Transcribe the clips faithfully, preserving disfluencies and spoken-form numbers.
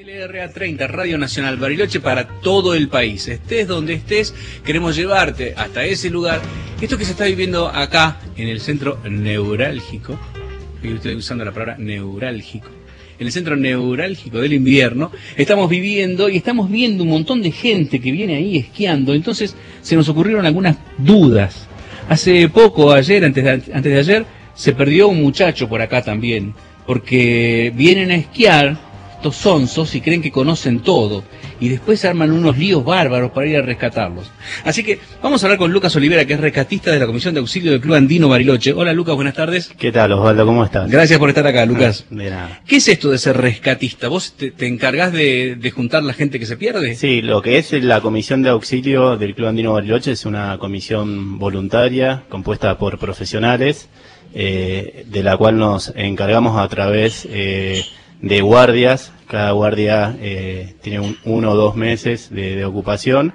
L R A treinta, Radio Nacional Bariloche para todo el país. Estés donde estés, queremos llevarte hasta ese lugar. Esto que se está viviendo acá, en el centro neurálgico, yo estoy usando la palabra neurálgico, en el centro neurálgico del invierno, estamos viviendo y estamos viendo un montón de gente que viene ahí esquiando. Entonces se nos ocurrieron algunas dudas. Hace poco, ayer, antes de, antes de ayer, se perdió un muchacho por acá también, porque vienen a esquiar estos sonsos y creen que conocen todo y después se arman unos líos bárbaros para ir a rescatarlos. Así que vamos a hablar con Lucas Olivera, que es rescatista de la Comisión de Auxilio del Club Andino Bariloche. Hola Lucas, buenas tardes. ¿Qué tal, Osvaldo? ¿Cómo estás? Gracias por estar acá, Lucas. De nada. ¿Qué es esto de ser rescatista? ¿Vos te, te encargás de, de juntar la gente que se pierde? Sí, lo que es la Comisión de Auxilio del Club Andino Bariloche es una comisión voluntaria compuesta por profesionales, eh, de la cual nos encargamos a través eh, de guardias. Cada guardia eh, tiene un, uno o dos meses de, de ocupación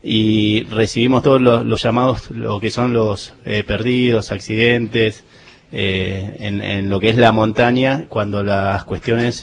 y recibimos todos los, los llamados, lo que son los eh, perdidos, accidentes, eh, en, en lo que es la montaña, cuando las cuestiones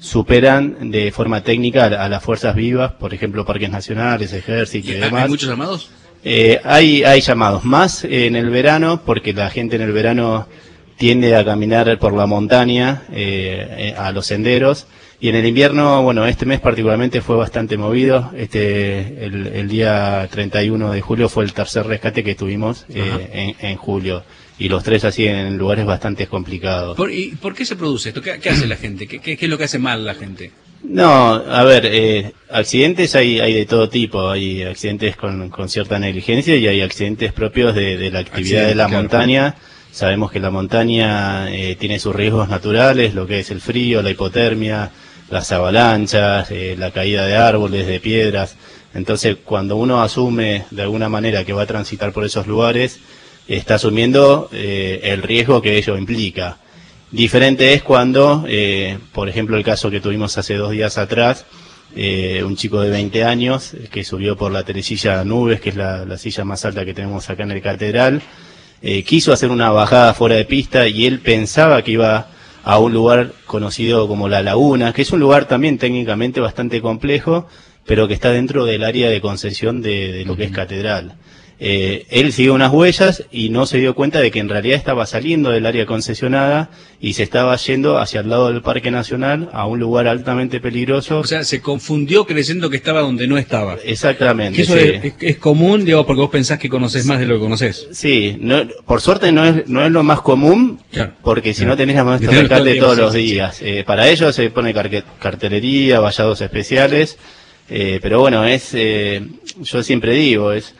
superan de forma técnica a, a las fuerzas vivas, por ejemplo, parques nacionales, ejército y demás. ¿Hay muchos llamados? Eh, hay, hay llamados, más en el verano, porque la gente en el verano tiende a caminar por la montaña, eh, a los senderos. Y en el invierno, bueno, este mes particularmente fue bastante movido. Este, el, el día treinta y uno de julio fue el tercer rescate que tuvimos eh, en, en julio. Y los tres así en lugares bastante complicados. ¿Por, ¿Y por qué se produce esto? ¿Qué, qué hace la gente? ¿Qué, qué, ¿Qué es lo que hace mal la gente? No, a ver, eh, accidentes hay, hay de todo tipo. Hay accidentes con, con cierta negligencia y hay accidentes propios de, de la actividad de la claro, montaña. Claro. Sabemos que la montaña eh, tiene sus riesgos naturales, lo que es el frío, la hipotermia, las avalanchas, eh, la caída de árboles, de piedras. Entonces, cuando uno asume de alguna manera que va a transitar por esos lugares, está asumiendo eh, el riesgo que ello implica. Diferente es cuando, eh, por ejemplo, el caso que tuvimos hace dos días atrás, eh, un chico de veinte años que subió por la teresilla Nubes, que es la, la silla más alta que tenemos acá en el Catedral, eh, quiso hacer una bajada fuera de pista y él pensaba que iba a un lugar conocido como La Laguna, que es un lugar también técnicamente bastante complejo, pero que está dentro del área de concesión de, de lo que es Catedral. Eh, él siguió unas huellas y no se dio cuenta de que en realidad estaba saliendo del área concesionada y se estaba yendo hacia el lado del Parque Nacional a un lugar altamente peligroso. O sea, se confundió creyendo que estaba donde no estaba. Exactamente. Eso sí. es, es, es común, digo, porque vos pensás que conocés más de lo que conocés. Sí, no, por suerte no es no es lo más común, claro, porque si claro. no tenés la maestra de rescate todos los días. Sí, sí. Eh, para ello se pone car- cartelería, vallados especiales, eh, pero bueno, es eh, yo siempre digo, es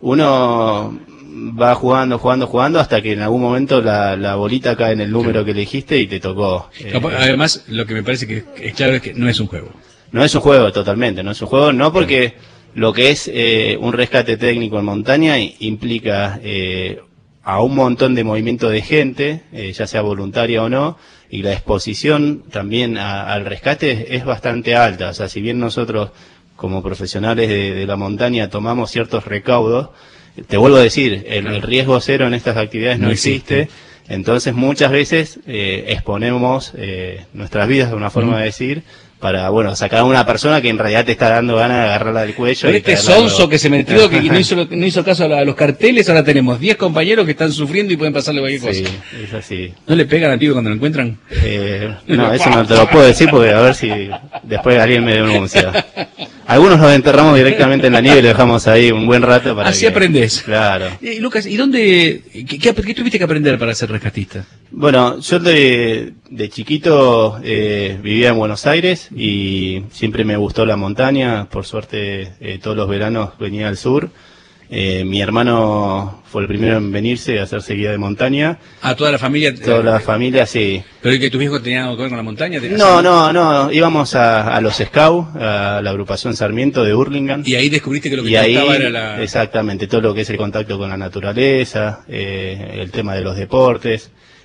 uno va jugando, jugando, jugando hasta que en algún momento la, la bolita cae en el número que elegiste y te tocó. Además, lo que me parece que es claro es que no es un juego. No es un juego, totalmente, no es un juego, no porque lo que es eh, un rescate técnico en montaña implica eh, a un montón de movimiento de gente, eh, ya sea voluntaria o no, y la exposición también a, al rescate es bastante alta. O sea, si bien nosotros como profesionales de, de la montaña tomamos ciertos recaudos, te vuelvo a decir, el, el riesgo cero en estas actividades no, no existe, existe, entonces muchas veces eh, exponemos eh, nuestras vidas de una forma mm. de decir, para, bueno, sacar a una persona que en realidad te está dando ganas de agarrarla del cuello. Pero y este sonso que se metió, que no hizo, no hizo caso a, la, a los carteles, ahora tenemos diez compañeros que están sufriendo y pueden pasarle cualquier cosa. Sí, es así. ¿No le pegan al pibe cuando lo encuentran? Eh, no, eso no te lo puedo decir porque a ver si después alguien me denuncia. Algunos los enterramos directamente en la nieve y lo dejamos ahí un buen rato para Así que... aprendés. Claro. Eh, Lucas, ¿y dónde, qué, qué, qué tuviste que aprender para ser rescatista? Bueno, yo de, de chiquito eh, vivía en Buenos Aires y siempre me gustó la montaña. Por suerte, eh, todos los veranos venía al sur. Eh, mi hermano fue el primero en venirse a hacerse guía de montaña. ¿A toda la familia? Toda la familia, sí. ¿Pero y que tus hijos tenían algo que ver con la montaña? No, no, no. Íbamos a, a los Scouts, a la agrupación Sarmiento de Hurlingham. Y ahí descubriste que lo que y te ahí, gustaba era la... Exactamente, todo lo que es el contacto con la naturaleza, eh, el tema de los deportes.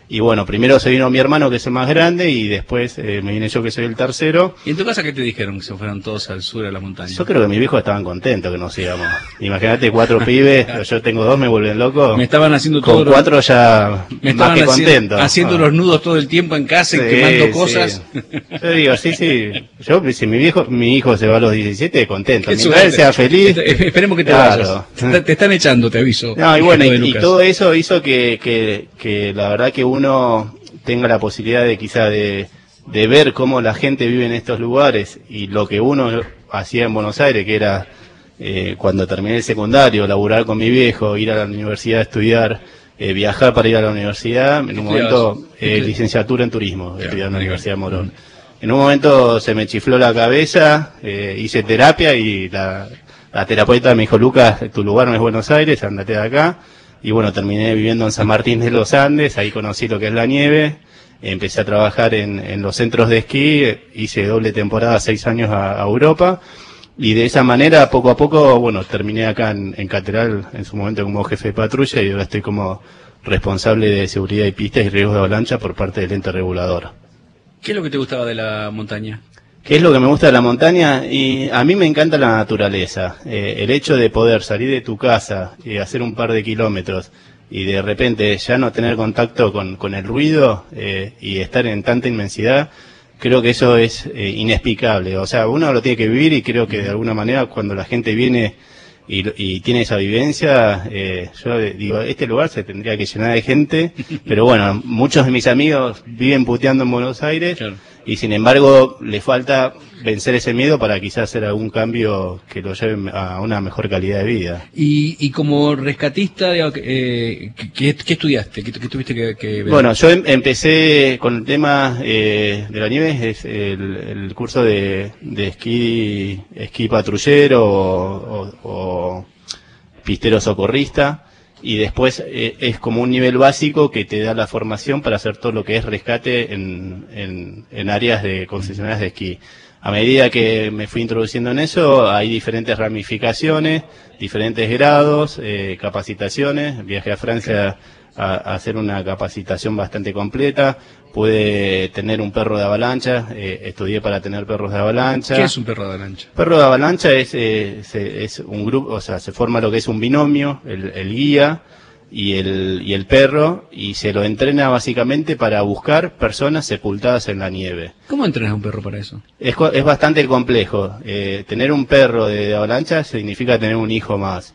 Y bueno, primero se vino mi hermano, que es el más grande, y después eh, me vine yo, que soy el tercero. ¿Y en tu casa qué te dijeron? Que se fueron todos al sur, a la montaña. Yo creo que mis viejos estaban contentos que nos íbamos. Imagínate, cuatro pibes, yo tengo dos, me vuelven loco. Me estaban haciendo Con todo cuatro ya me más que estaban contentos. Haciendo, haciendo ah. los nudos todo el tiempo en casa y Sí, quemando cosas. Sí. Yo digo, sí, sí. Yo, si mi viejo, mi hijo se va a los diecisiete, contento. Qué Mientras él suerte. sea feliz. Espe- Esperemos que te Claro. vayas. Te, te están echando, te aviso. No, y bueno, Hijo de y, y Lucas. todo eso hizo que, que, que la verdad que uno tenga la posibilidad de quizá de, de ver cómo la gente vive en estos lugares y lo que uno hacía en Buenos Aires, que era eh, cuando terminé el secundario, laburar con mi viejo, ir a la universidad a estudiar, eh, viajar para ir a la universidad, en un momento eh, licenciatura en turismo, estudiar en la Universidad de Morón. En un momento se me chifló la cabeza, eh, hice terapia y la, la terapeuta me dijo, Lucas, tu lugar no es Buenos Aires, andate de acá. Y bueno, terminé viviendo en San Martín de los Andes, ahí conocí lo que es la nieve, empecé a trabajar en, en los centros de esquí, hice doble temporada, seis años a, a Europa, y de esa manera, poco a poco, bueno, terminé acá en, en Catedral, en su momento como jefe de patrulla, y ahora estoy como responsable de seguridad y pistas y riesgos de avalancha por parte del ente regulador. ¿Qué es lo que te gustaba de la montaña? ¿Qué es lo que me gusta de la montaña? Y a mí me encanta la naturaleza. Eh, el hecho de poder salir de tu casa y hacer un par de kilómetros y de repente ya no tener contacto con, con el ruido eh, y estar en tanta inmensidad, creo que eso es eh, inexplicable. O sea, uno lo tiene que vivir y creo que de alguna manera cuando la gente viene y, y tiene esa vivencia, eh, yo digo, este lugar se tendría que llenar de gente, pero bueno, muchos de mis amigos viven puteando en Buenos Aires. Claro. Y sin embargo, le falta vencer ese miedo para quizás hacer algún cambio que lo lleve a una mejor calidad de vida. Y, y como rescatista, digamos, eh, ¿qué, qué estudiaste? ¿Qué, qué tuviste que, que ver? Bueno, yo em, empecé con el tema eh, de la nieve, es el, el curso de, de esquí, esquí patrullero o, o, o pistero socorrista. Y después eh, es como un nivel básico que te da la formación para hacer todo lo que es rescate en, en, en áreas de concesionarias de esquí. A medida que me fui introduciendo en eso, hay diferentes ramificaciones, diferentes grados, eh, capacitaciones. Viajé a Francia a, a hacer una capacitación bastante completa. Pude tener un perro de avalancha, eh, estudié para tener perros de avalancha. ¿Qué es un perro de avalancha? Perro de avalancha es, eh, se, es un grupo, o sea, se forma lo que es un binomio, el, el guía y el, y el perro, y se lo entrena básicamente para buscar personas sepultadas en la nieve. ¿Cómo entrenas a un perro para eso? Es, es bastante complejo. Eh, tener un perro de, de avalancha significa tener un hijo más.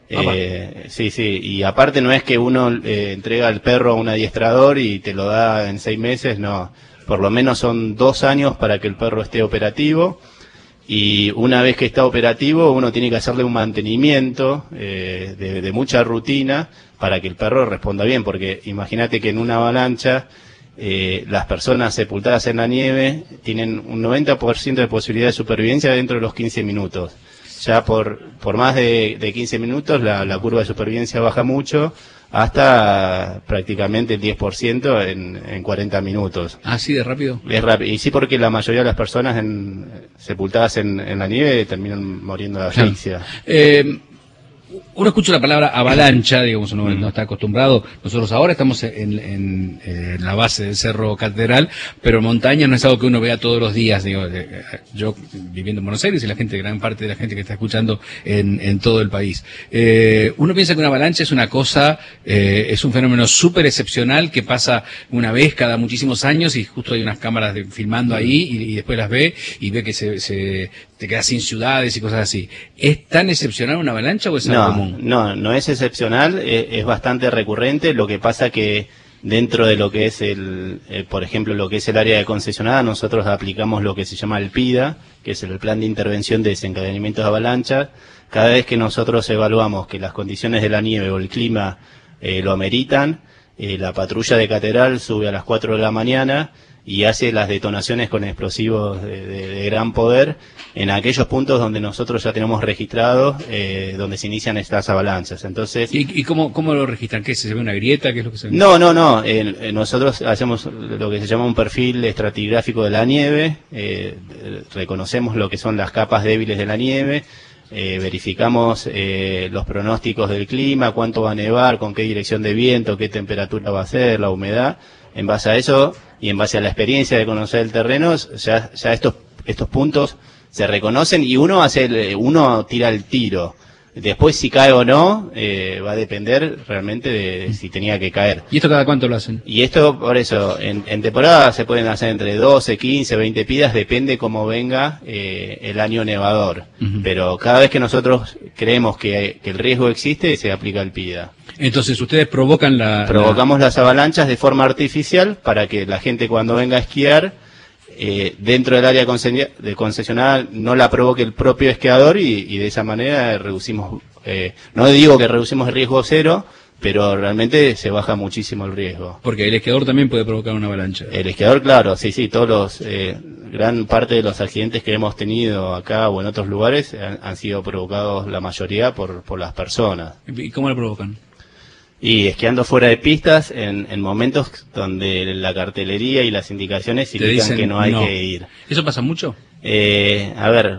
Eh, sí, sí, y aparte no es que uno eh, entrega al perro a un adiestrador y te lo da en seis meses, no, por lo menos son dos años para que el perro esté operativo, y una vez que está operativo uno tiene que hacerle un mantenimiento eh, de, de mucha rutina para que el perro responda bien, porque imagínate que en una avalancha eh, las personas sepultadas en la nieve tienen un noventa por ciento de posibilidad de supervivencia dentro de los quince minutos. Ya por, por más de, de quince minutos la, la curva de supervivencia baja mucho, hasta prácticamente el diez por ciento en, en cuarenta minutos. ¿Así de rápido? Es rápido. Y sí, porque la mayoría de las personas en, sepultadas en, en la nieve terminan muriendo de asfixia. Eh, uno escucha la palabra avalancha, digamos, uno mm. no está acostumbrado. Nosotros ahora estamos en, en, en la base del Cerro Catedral, pero montaña no es algo que uno vea todos los días. Digo, yo viviendo en Buenos Aires y la gente, gran parte de la gente que está escuchando en, en todo el país. Eh, uno piensa que una avalancha es una cosa, eh, es un fenómeno súper excepcional que pasa una vez cada muchísimos años y justo hay unas cámaras de, filmando ahí y, y después las ve y ve que se, se te quedas sin ciudades y cosas así. ¿Es tan excepcional una avalancha o es algo no, común? No, no es excepcional, es, es bastante recurrente. Lo que pasa que dentro de lo que es el, eh, por ejemplo, lo que es el área de concesionada, nosotros aplicamos lo que se llama el PIDA, que es el Plan de Intervención de Desencadenamiento de Avalanchas. Cada vez que nosotros evaluamos que las condiciones de la nieve o el clima eh, lo ameritan, eh, la patrulla de Catedral sube a las cuatro de la mañana y hace las detonaciones con explosivos de, de, de gran poder en aquellos puntos donde nosotros ya tenemos registrados, eh, donde se inician estas avalanchas. Entonces, ¿Y, y cómo, cómo lo registran? ¿Qué se ve una grieta? ¿Qué es lo que se ve? No, no, no. Eh, eh, nosotros hacemos lo que se llama un perfil estratigráfico de la nieve, eh, reconocemos lo que son las capas débiles de la nieve, eh, verificamos eh, los pronósticos del clima, cuánto va a nevar, con qué dirección de viento, qué temperatura va a ser, la humedad. en base a eso y en base a la experiencia de conocer el terreno, ya, ya estos, estos puntos se reconocen y uno hace el, uno tira el tiro. Después si cae o no, eh, va a depender realmente de si tenía que caer. ¿Y esto cada cuánto lo hacen? Y esto, por eso, en, en temporada se pueden hacer entre doce, quince, veinte pidas, depende cómo venga eh, el año nevador. Uh-huh. Pero cada vez que nosotros creemos que, que el riesgo existe, se aplica el pida. Entonces ustedes provocan la... Provocamos la... las avalanchas de forma artificial para que la gente cuando venga a esquiar, Eh, dentro del área de concesionada no la provoque el propio esquiador y, y de esa manera reducimos, eh, no digo que reducimos el riesgo cero, pero realmente se baja muchísimo el riesgo. Porque el esquiador también puede provocar una avalancha. El esquiador, claro, sí, sí, todos los, eh, gran parte de los accidentes que hemos tenido acá o en otros lugares han, han sido provocados la mayoría por, por las personas. ¿Y cómo lo provocan? Y esquiando fuera de pistas en, en momentos donde la cartelería y las indicaciones indican dicen, que no hay no. que ir. ¿Eso pasa mucho? Eh, a ver,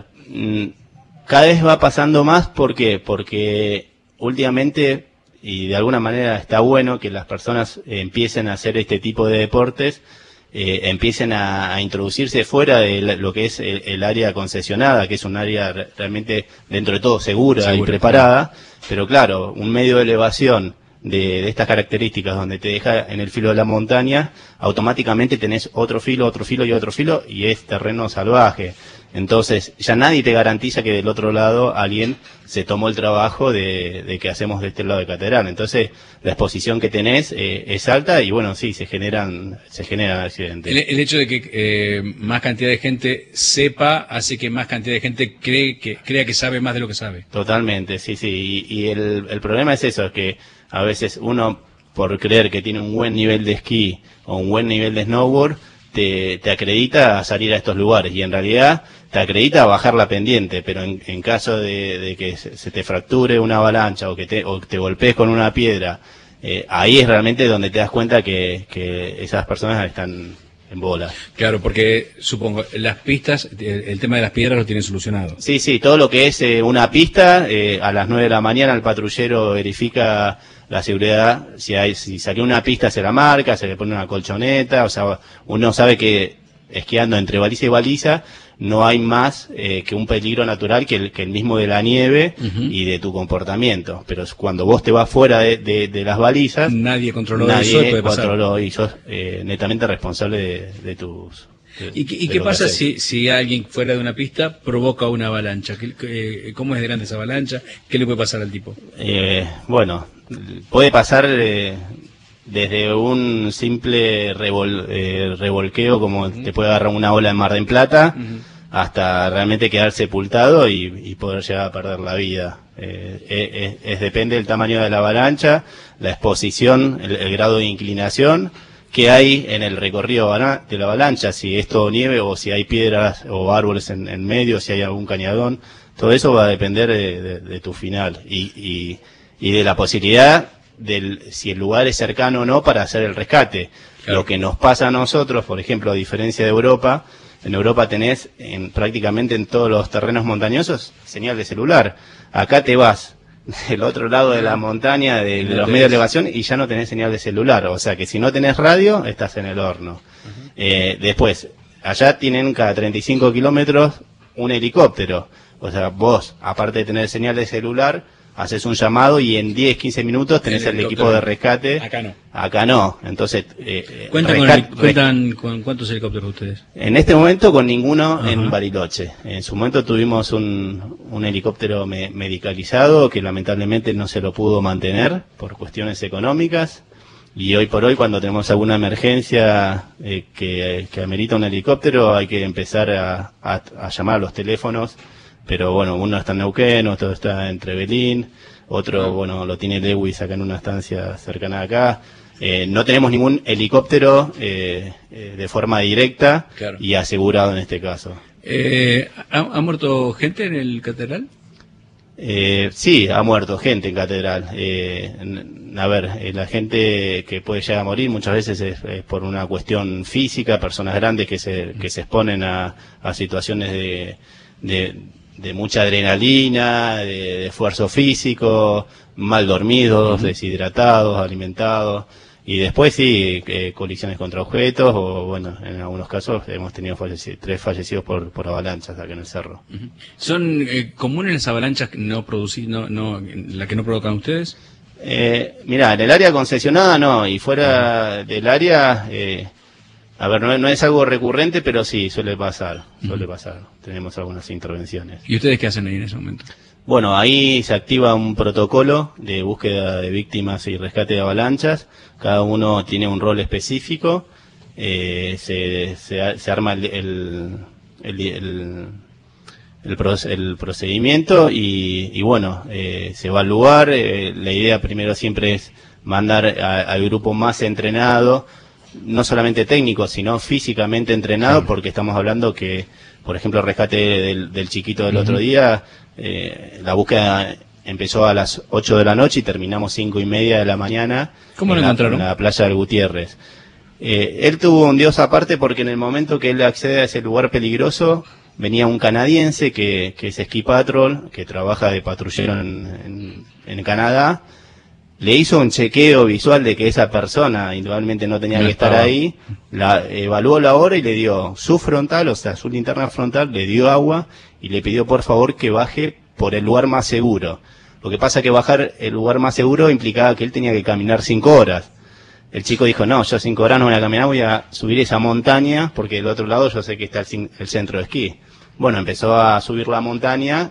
cada vez va pasando más, ¿por qué? Porque últimamente, y de alguna manera está bueno que las personas empiecen a hacer este tipo de deportes, eh, empiecen a, a introducirse fuera de la, lo que es el, el área concesionada, que es un área re, realmente dentro de todo segura, segura y preparada, claro. Pero claro, un medio de elevación De, de estas características donde te deja en el filo de la montaña, automáticamente tenés otro filo, otro filo y otro filo y es terreno salvaje. Entonces ya nadie te garantiza que del otro lado alguien se tomó el trabajo de, de que hacemos de este lado de Catedral. Entonces la exposición que tenés eh, es alta y bueno, sí, se generan se generan accidentes. El, el hecho de que eh, más cantidad de gente sepa hace que más cantidad de gente cree que crea que sabe más de lo que sabe. Totalmente, sí, sí. Y, y el, el problema es eso, es que a veces uno, por creer que tiene un buen nivel de esquí o un buen nivel de snowboard, te, te acredita a salir a estos lugares y en realidad te acredita a bajar la pendiente, pero en, en caso de, de que se te fracture una avalancha o que te, o te golpees con una piedra, eh, ahí es realmente donde te das cuenta que, que esas personas están en bola. Claro, porque supongo, las pistas, el, el tema de las piedras lo tienen solucionado. Sí, sí, todo lo que es eh, una pista, eh, a las nueve de la mañana el patrullero verifica la seguridad, si hay, si salió una pista se la marca, se le pone una colchoneta, o sea, uno sabe que esquiando entre baliza y baliza no hay más eh, que un peligro natural que el, que el mismo de la nieve uh-huh. y de tu comportamiento, pero cuando vos te vas fuera de, de, de las balizas, nadie controló nadie eso, puede controló pasar. Y sos eh, netamente responsable de, de tus... De, ¿Y, y qué pasa si, si alguien fuera de una pista provoca una avalancha? ¿Qué, qué, ¿Cómo es de grande esa avalancha? ¿Qué le puede pasar al tipo? Eh, bueno, puede pasar eh, desde un simple revol, eh, revolqueo, como uh-huh. te puede agarrar una ola en Mar del Plata, uh-huh. hasta realmente quedar sepultado y, y poder llegar a perder la vida. Eh, es, es, depende del tamaño de la avalancha, la exposición, el, el grado de inclinación que hay en el recorrido de la avalancha, si es todo nieve o si hay piedras o árboles en, en medio, si hay algún cañadón, todo eso va a depender de, de, de tu final y, y, y de la posibilidad del si el lugar es cercano o no para hacer el rescate. Claro. Lo que nos pasa a nosotros, por ejemplo, a diferencia de Europa, en Europa tenés en, prácticamente en todos los terrenos montañosos señal de celular. Acá te vas del otro lado de la montaña, de, de los medios de elevación, y ya no tenés señal de celular. O sea que si no tenés radio, estás en el horno. Uh-huh. Eh, después, allá tienen cada treinta y cinco kilómetros un helicóptero. O sea, vos, aparte de tener señal de celular, haces un llamado y en diez, quince minutos tenés el, el equipo de rescate. Acá no. Acá no. Entonces, eh, ¿Cuentan, rescate, con el, ¿cuentan con cuántos helicópteros ustedes? En este momento con ninguno. Uh-huh. En Bariloche. En su momento tuvimos un, un helicóptero me, medicalizado que lamentablemente no se lo pudo mantener por cuestiones económicas. Y hoy por hoy, cuando tenemos alguna emergencia eh, que, que amerita un helicóptero, hay que empezar a, a, a llamar a los teléfonos. Pero bueno, uno está en Neuquén, otro está en Trevelín, otro, bueno, lo tiene Lewis acá en una estancia cercana de acá. Eh, no tenemos ningún helicóptero eh, eh, de forma directa, claro. Y asegurado en este caso. Eh, ¿ha, ¿Ha muerto gente en el Catedral? Eh, sí, ha muerto gente en Catedral. Eh, a ver, eh, la gente que puede llegar a morir muchas veces es, es por una cuestión física, personas grandes que se, que se exponen a, a situaciones de... de de mucha adrenalina, de, de esfuerzo físico, mal dormidos, uh-huh. deshidratados, alimentados, Y después sí, eh, colisiones contra objetos, o bueno, en algunos casos hemos tenido falleci- tres fallecidos por, por avalanchas acá en el cerro. Uh-huh. ¿Son eh, comunes las avalanchas no producidas, no, no, la que no provocan ustedes? Eh, mirá, en el área concesionada no, y fuera uh-huh. del área, eh, a ver, no, no es algo recurrente, pero sí, suele pasar, suele uh-huh. pasar. Tenemos algunas intervenciones. ¿Y ustedes qué hacen ahí en ese momento? Bueno, ahí se activa un protocolo de búsqueda de víctimas y rescate de avalanchas. Cada uno tiene un rol específico. Eh, se, se, se arma el, el, el, el, el, proce- el procedimiento y, y bueno, eh, se va al lugar. Eh, la idea primero siempre es mandar a, al grupo más entrenado, no solamente técnico, sino físicamente entrenado, sí. Porque estamos hablando que, por ejemplo, el rescate del, del chiquito del uh-huh. otro día, eh, la búsqueda empezó a las ocho de la noche y terminamos cinco y media de la mañana. ¿Cómo lo en la, encontraron? En la playa del Gutiérrez. Eh, él tuvo un dios aparte porque en el momento que él accede a ese lugar peligroso, venía un canadiense que, que es Ski Patrol, que trabaja de patrullero en, en, en Canadá. Le hizo un chequeo visual de que esa persona indudablemente no tenía no que estar estaba. ahí, la evaluó la hora y le dio su frontal, o sea, su linterna frontal, le dio agua y le pidió por favor que baje por el lugar más seguro. Lo que pasa que bajar el lugar más seguro implicaba que él tenía que caminar cinco horas. El chico dijo, no, yo cinco horas no voy a caminar, voy a subir esa montaña porque del otro lado yo sé que está el, el centro de esquí. Bueno, empezó a subir la montaña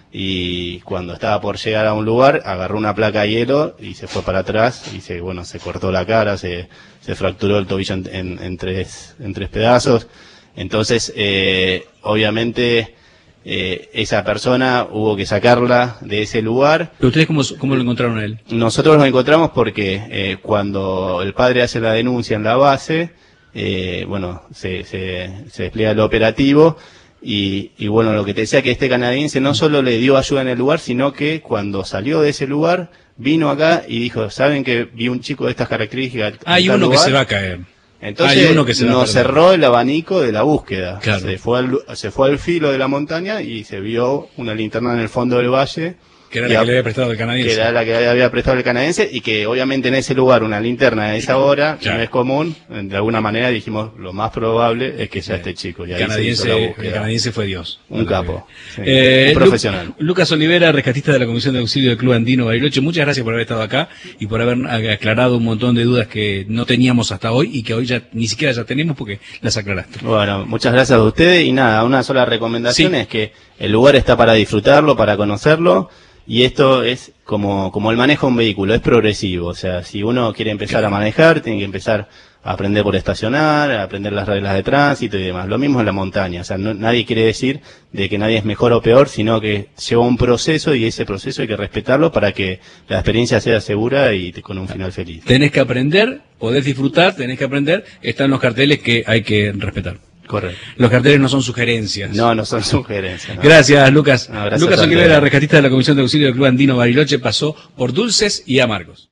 y cuando estaba por llegar a un lugar, agarró una placa de hielo y se fue para atrás y se, bueno, se cortó la cara, se, se fracturó el tobillo en, en, en tres, en tres pedazos. Entonces, eh, obviamente, eh, esa persona hubo que sacarla de ese lugar. ¿Pero ustedes cómo, cómo lo encontraron a él? Nosotros lo encontramos porque eh, cuando el padre hace la denuncia en la base, eh, bueno, se, se, se despliega el operativo. Y, y bueno, lo que te decía que este canadiense no solo le dio ayuda en el lugar, sino que cuando salió de ese lugar, vino acá y dijo, ¿saben que vi un chico de estas características? Hay uno lugar? que se va a caer. Entonces Hay uno que se nos cerró el abanico de la búsqueda. Claro. Se fue al, se fue al filo de la montaña y se vio una linterna en el fondo del valle. Que era la a, que le había prestado el canadiense. Que era la que le había prestado el canadiense y que obviamente en ese lugar una linterna a esa hora claro. no es común. De alguna manera dijimos lo más probable es que sea sí. este chico. Y ahí canadiense, se hizo la búsqueda. El canadiense fue Dios. Un capo. Sí. Eh, un profesional. Lu- Lucas Olivera, rescatista de la Comisión de Auxilio del Club Andino Bariloche. Muchas gracias por haber estado acá y por haber aclarado un montón de dudas que no teníamos hasta hoy y que hoy ya ni siquiera ya tenemos porque las aclaraste. Bueno, muchas gracias a ustedes y nada, una sola recomendación sí. es que el lugar está para disfrutarlo, para conocerlo. Y esto es como, como el manejo de un vehículo, es progresivo. O sea, si uno quiere empezar a manejar, tiene que empezar a aprender por estacionar, a aprender las reglas de tránsito y demás. Lo mismo en la montaña. O sea, no, nadie quiere decir de que nadie es mejor o peor, sino que lleva un proceso y ese proceso hay que respetarlo para que la experiencia sea segura y con un final feliz. Tenés que aprender, podés disfrutar, tenés que aprender. Están los carteles que hay que respetar. Correcto. Los carteles no son sugerencias. No, no son sugerencias. No. Gracias, Lucas. No, gracias Lucas Olivera, rescatista de la Comisión de Auxilio del Club Andino Bariloche, pasó por dulces y amargos.